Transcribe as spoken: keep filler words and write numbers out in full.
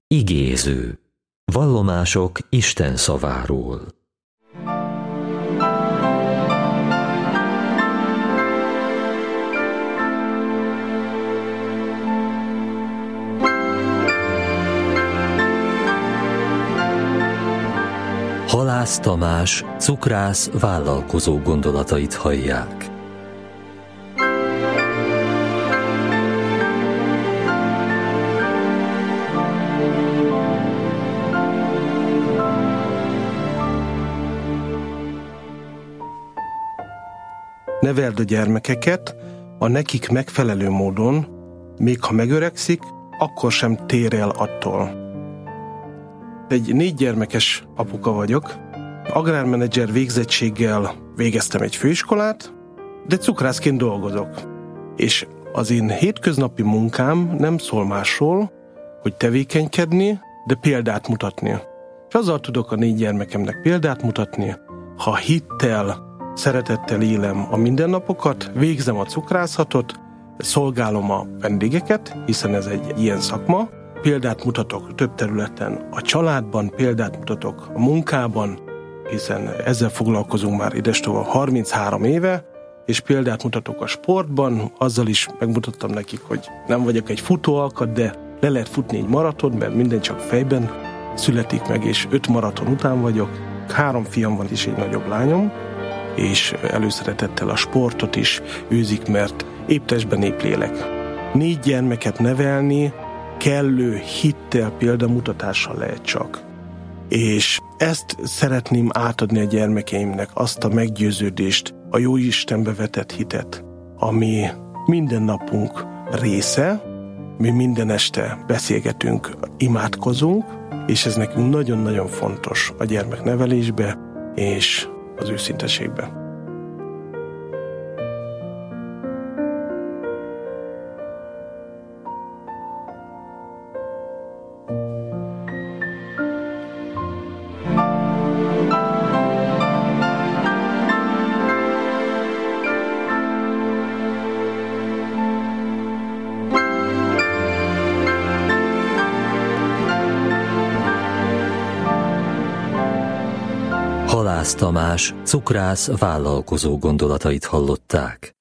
Igéző. Vallomások Isten szaváról. Halász Tamás, cukrász vállalkozó gondolatait hallják. Neveld a gyermekeket a nekik megfelelő módon, még ha megöregszik, akkor sem tér el attól. Egy négy gyermekes apuka vagyok. Agrármenedzser végzettséggel végeztem egy főiskolát, de cukrászként dolgozok. És az én hétköznapi munkám nem szól másról, hogy tevékenykedni, de példát mutatni. És azzal tudok a négy gyermekemnek példát mutatni, ha hittel, szeretettel élem a mindennapokat, végzem a cukrászatot, szolgálom a vendégeket, hiszen ez egy ilyen szakma, példát mutatok több területen a családban, példát mutatok a munkában, hiszen ezzel foglalkozunk már idestova harminchárom éve, és példát mutatok a sportban, azzal is megmutattam nekik, hogy nem vagyok egy futóalkat, de le lehet futni egy maraton, mert minden csak fejben születik meg, és öt maraton után vagyok. Három fiam van és egy nagyobb lányom, és előszeretettel a sportot is űzik, mert épp testben, épp lélek. Négy gyermeket nevelni kellő hittel, példamutatással lehet csak. És ezt szeretném átadni a gyermekeimnek, azt a meggyőződést, a jó Istenbe vetett hitet, ami minden napunk része, mi minden este beszélgetünk, imádkozunk, és ez nekünk nagyon-nagyon fontos a gyermeknevelésbe és az őszinteségbe. Halász Tamás, cukrász vállalkozó gondolatait hallották.